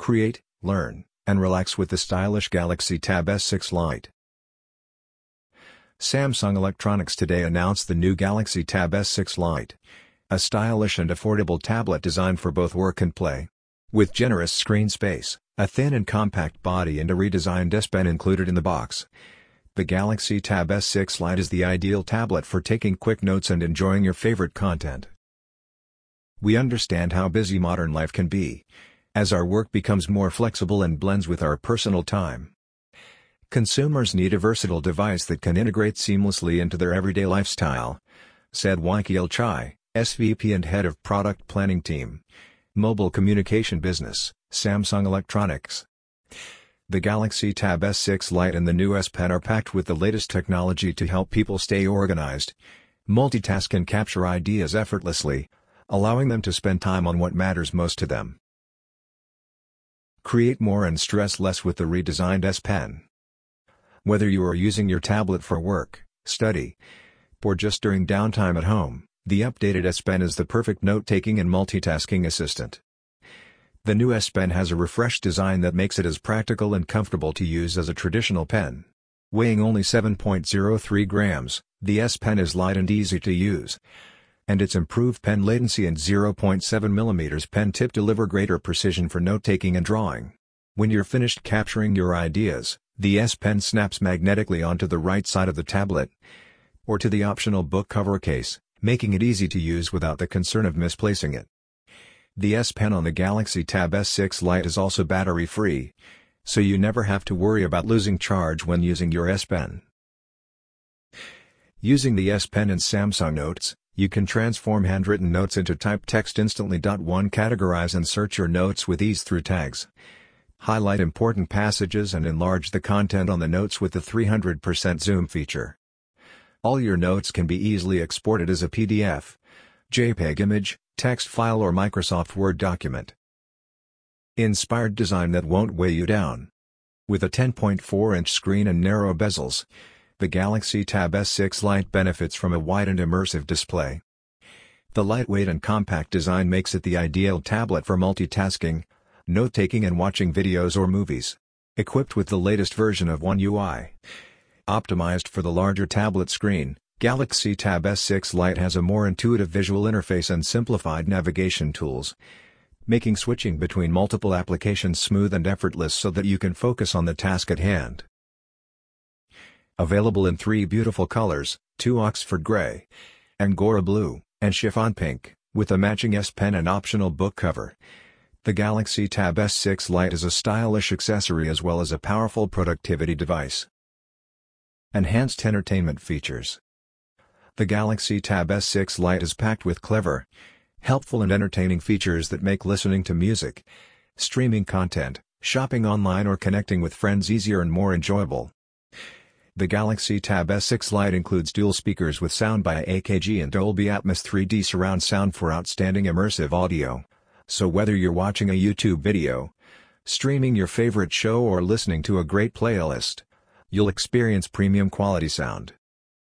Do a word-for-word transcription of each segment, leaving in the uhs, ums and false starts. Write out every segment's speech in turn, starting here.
Create, learn, and relax with the stylish Galaxy Tab S six Lite. Samsung Electronics today announced the new Galaxy Tab S six Lite, a stylish and affordable tablet designed for both work and play. With generous screen space, a thin and compact body and a redesigned S Pen included in the box, the Galaxy Tab S six Lite is the ideal tablet for taking quick notes and enjoying your favorite content. We understand how busy modern life can be, as our work becomes more flexible and blends with our personal time. Consumers need a versatile device that can integrate seamlessly into their everyday lifestyle, said Weiqiel Chai, S V P and Head of Product Planning Team, Mobile Communication Business, Samsung Electronics. The Galaxy Tab S six Lite and the new S Pen are packed with the latest technology to help people stay organized, multitask and capture ideas effortlessly, allowing them to spend time on what matters most to them. Create more and stress less with the redesigned S Pen. Whether you are using your tablet for work, study, or just during downtime at home, the updated S Pen is the perfect note-taking and multitasking assistant. The new S Pen has a refreshed design that makes it as practical and comfortable to use as a traditional pen. Weighing only seven point zero three grams, the S Pen is light and easy to use, and its improved pen latency and zero point seven millimeter pen tip deliver greater precision for note-taking and drawing. When you're finished capturing your ideas, the S Pen snaps magnetically onto the right side of the tablet, or to the optional book cover case, making it easy to use without the concern of misplacing it. The S Pen on the Galaxy Tab S six Lite is also battery-free, so you never have to worry about losing charge when using your S Pen. Using the S Pen in Samsung Notes, you can transform handwritten notes into typed text instantly. one Categorize and search your notes with ease through tags. Highlight important passages and enlarge the content on the notes with the three hundred percent zoom feature. All your notes can be easily exported as a P D F, JPEG image, text file or Microsoft Word document. Inspired design that won't weigh you down. With a ten point four inch screen and narrow bezels, the Galaxy Tab S six Lite benefits from a wide and immersive display. The lightweight and compact design makes it the ideal tablet for multitasking, note-taking and watching videos or movies. Equipped with the latest version of One U I, optimized for the larger tablet screen, Galaxy Tab S six Lite has a more intuitive visual interface and simplified navigation tools, making switching between multiple applications smooth and effortless so that you can focus on the task at hand. Available in three beautiful colors, two Oxford Grey, Angora Blue, and Chiffon Pink, with a matching S Pen and optional book cover. The Galaxy Tab S six Lite is a stylish accessory as well as a powerful productivity device. Enhanced entertainment features. The Galaxy Tab S six Lite is packed with clever, helpful and entertaining features that make listening to music, streaming content, shopping online or connecting with friends easier and more enjoyable. The Galaxy Tab S six Lite includes dual speakers with sound by A K G and Dolby Atmos three D surround sound for outstanding immersive audio, so whether you're watching a YouTube video, streaming your favorite show or listening to a great playlist, you'll experience premium quality sound.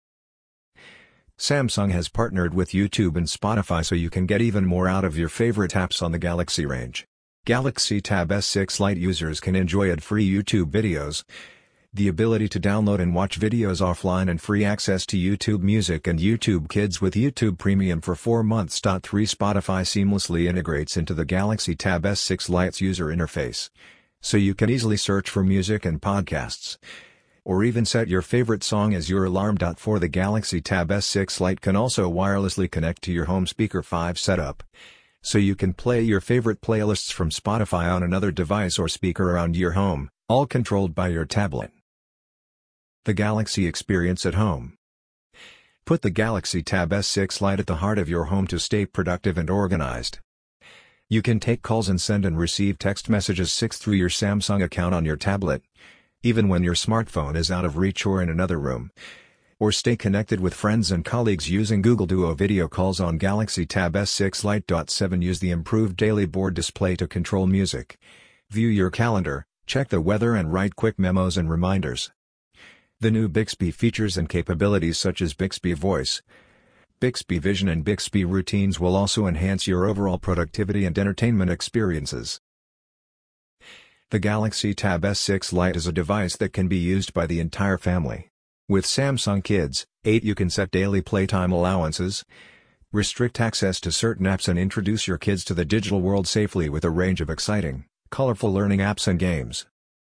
Samsung has partnered with YouTube and Spotify so you can get even more out of your favorite apps on the Galaxy range. Galaxy Tab S six Lite users can enjoy ad-free YouTube videos, the ability to download and watch videos offline and free access to YouTube Music and YouTube Kids with YouTube Premium for four months. three Spotify seamlessly integrates into the Galaxy Tab S six Lite's user interface, so you can easily search for music and podcasts, or even set your favorite song as your alarm. four The Galaxy Tab S six Lite can also wirelessly connect to your home speaker five setup, so you can play your favorite playlists from Spotify on another device or speaker around your home, all controlled by your tablet. The Galaxy Experience at Home. Put the Galaxy Tab S six Lite at the heart of your home to stay productive and organized. You can take calls and send and receive text messages six through your Samsung account on your tablet, even when your smartphone is out of reach or in another room. Or stay connected with friends and colleagues using Google Duo video calls on Galaxy Tab S six Lite. seven Use the improved daily board display to control music, view your calendar, check the weather and write quick memos and reminders. The new Bixby features and capabilities such as Bixby Voice, Bixby Vision and Bixby Routines will also enhance your overall productivity and entertainment experiences. The Galaxy Tab S six Lite is a device that can be used by the entire family. With Samsung Kids eight you can set daily playtime allowances, restrict access to certain apps and introduce your kids to the digital world safely with a range of exciting, colorful learning apps and games.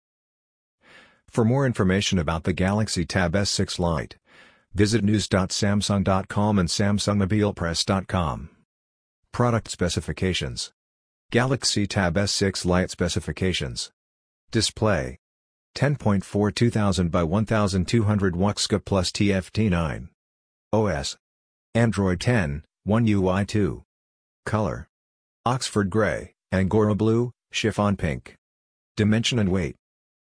For more information about the Galaxy Tab S six Lite, visit news dot samsung dot com and samsung mobile press dot com. Product specifications. Galaxy Tab S six Lite specifications. Display: ten point four two thousand by twelve hundred Wuxka plus T F T nine. O S: Android ten, One U I two. Color: Oxford Grey, Angora Blue, Chiffon Pink. Dimension and weight: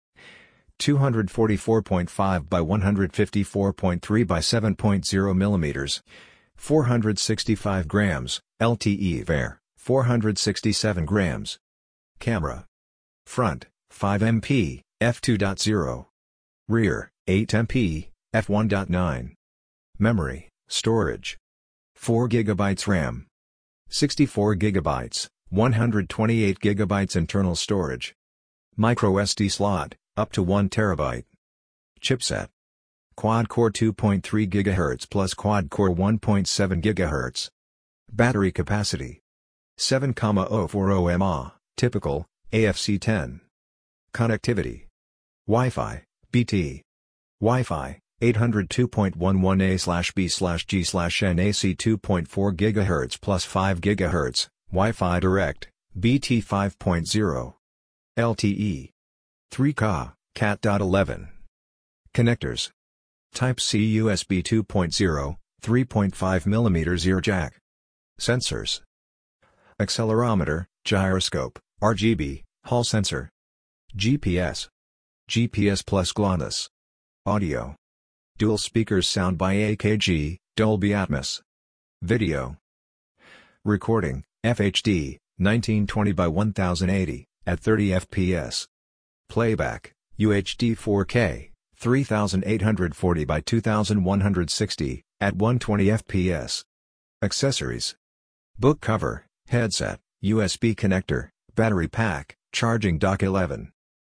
two hundred forty-four point five by one fifty-four point three by seven point zero millimeters, four hundred sixty-five grams, L T E V A R, four hundred sixty-seven grams. Camera: front, five megapixels, f two point zero. Rear, eight megapixels, f one point nine. Memory, storage: four gigabytes RAM. sixty-four gigabytes, one hundred twenty-eight gigabytes internal storage. Micro S D slot, up to one terabyte. Chipset: quad-core two point three gigahertz plus quad-core one point seven gigahertz. Battery capacity: seven thousand forty milliamp hours, typical, A F C ten. Connectivity: Wi-Fi, B T. Wi-Fi, eight oh two dot eleven A slash B slash G slash N A C two point four gigahertz plus five gigahertz, Wi-Fi Direct, B T five point zero. L T E. three K, cat dot eleven. Connectors: Type-C U S B two point oh, three point five millimeter ear jack. Sensors: accelerometer, gyroscope, R G B, Hall sensor. G P S. G P S plus GLONASS. Audio: dual speakers, sound by A K G, Dolby Atmos. Video: recording, F H D, nineteen twenty by ten eighty, at thirty F P S. Playback, U H D four K, thirty-eight forty by twenty-one sixty, at one hundred twenty F P S. Accessories: book cover, headset, U S B connector, battery pack, charging dock eleven.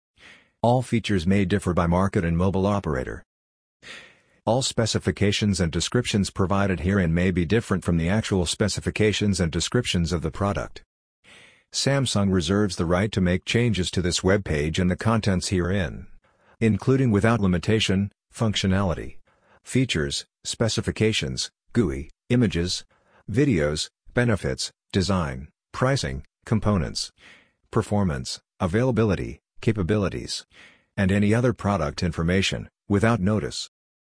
All features may differ by market and mobile operator. All specifications and descriptions provided herein may be different from the actual specifications and descriptions of the product. Samsung reserves the right to make changes to this web page and the contents herein, including without limitation, functionality, features, specifications, G U I, images, videos, benefits, design, pricing, components, performance, availability, capabilities, and any other product information, without notice.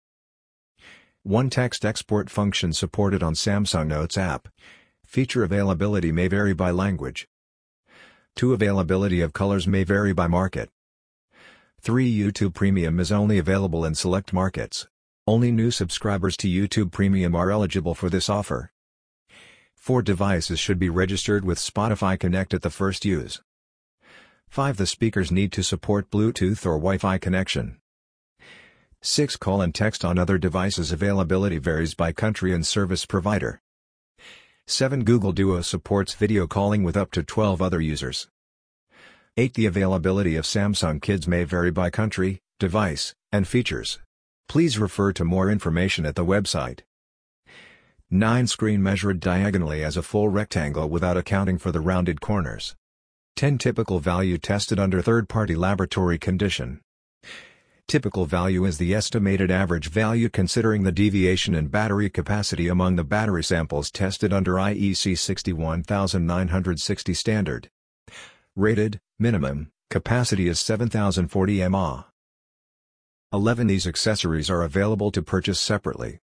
One text export function supported on Samsung Notes app. Feature availability may vary by language. two Availability of colors may vary by market. three YouTube Premium is only available in select markets. Only new subscribers to YouTube Premium are eligible for this offer. four Devices should be registered with Spotify Connect at the first use. five The speakers need to support Bluetooth or Wi-Fi connection. six Call and text on other devices availability varies by country and service provider. seven Google Duo supports video calling with up to twelve other users. eight The availability of Samsung Kids may vary by country, device, and features. Please refer to more information at the website. nine Screen measured diagonally as a full rectangle without accounting for the rounded corners. ten Typical value tested under third-party laboratory condition. Typical value is the estimated average value considering the deviation in battery capacity among the battery samples tested under I E C six one nine six zero standard. Rated, minimum, capacity is seven thousand forty milliamp hours. eleven These accessories are available to purchase separately.